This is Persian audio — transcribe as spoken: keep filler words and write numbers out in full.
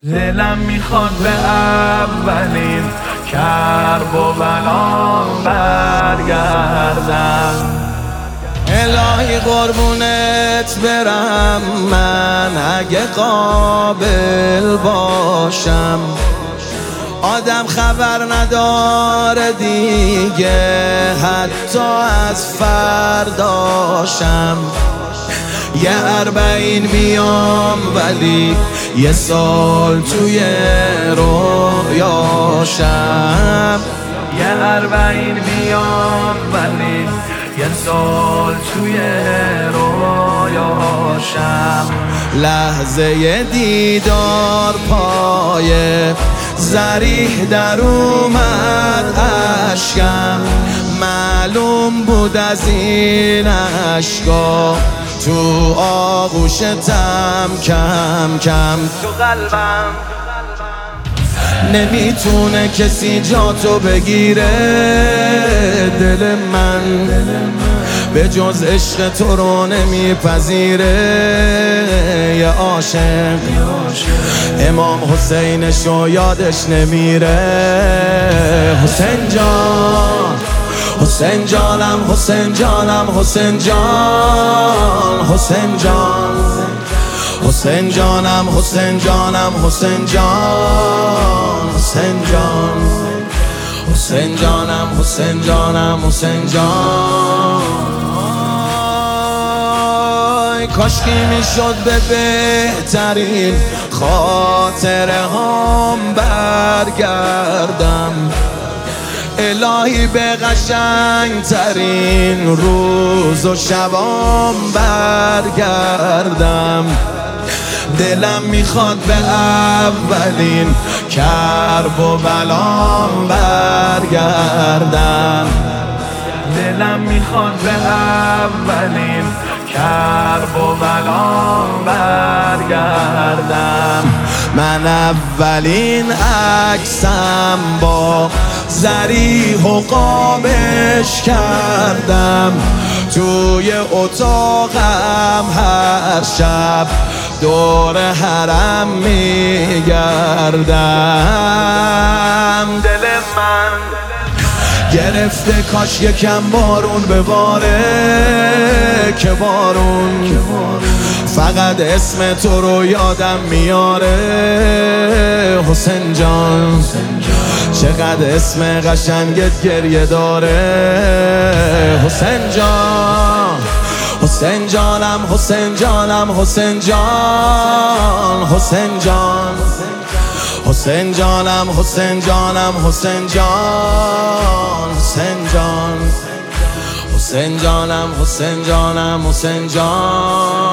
دلم میخواد به اولین کرب و بلام برگردم. الهی قربونت برم من اگه قابل باشم. آدم خبر نداره دیگه حتی از فرداشم. یه اربعین میام ولی یه سال توی رویاشم. یه اربعین میام ولی یه سال توی رویاشم. لحظه دیدار پایه زریح در اومد اشکم. معلوم بود از این اشکا تو آغوشتم کم کم. تو قلبم نمیتونه کسی جاتو بگیره. دل من به جز عشق تو رو نمیپذیره. یه عاشق امام حسینشو یادش نمیره. حسین جان حسین جانم حسین جانم حسین جان حسین جان حسین جانم حسین جانم حسین جان حسین جان حسین جانم حسین جانم حسین جان. کاشکی میشد به بهترین خاطره هام برگردم. الهی به قشنگ ترین روز و شبام برگردم. دلم میخواد به اولین کرب و بلام برگردم. دلم میخواد به اولین کرب و بلام برگردم. من اولین عکسم با زریح و قابش کردم. توی اتاقم هر شب دور حرم میگردم. دل من گرفته کاش یکم بارون بباره که بارون فقط اسم تو رو یادم میاره. حسین جان چقدر اسم قشنگت گریه داره. حسین جان حسین جانم حسین جانم حسین جان حسین جان حسین جانم حسین جانم حسین جان حسین جان حسین جانم حسین جانم حسین جان.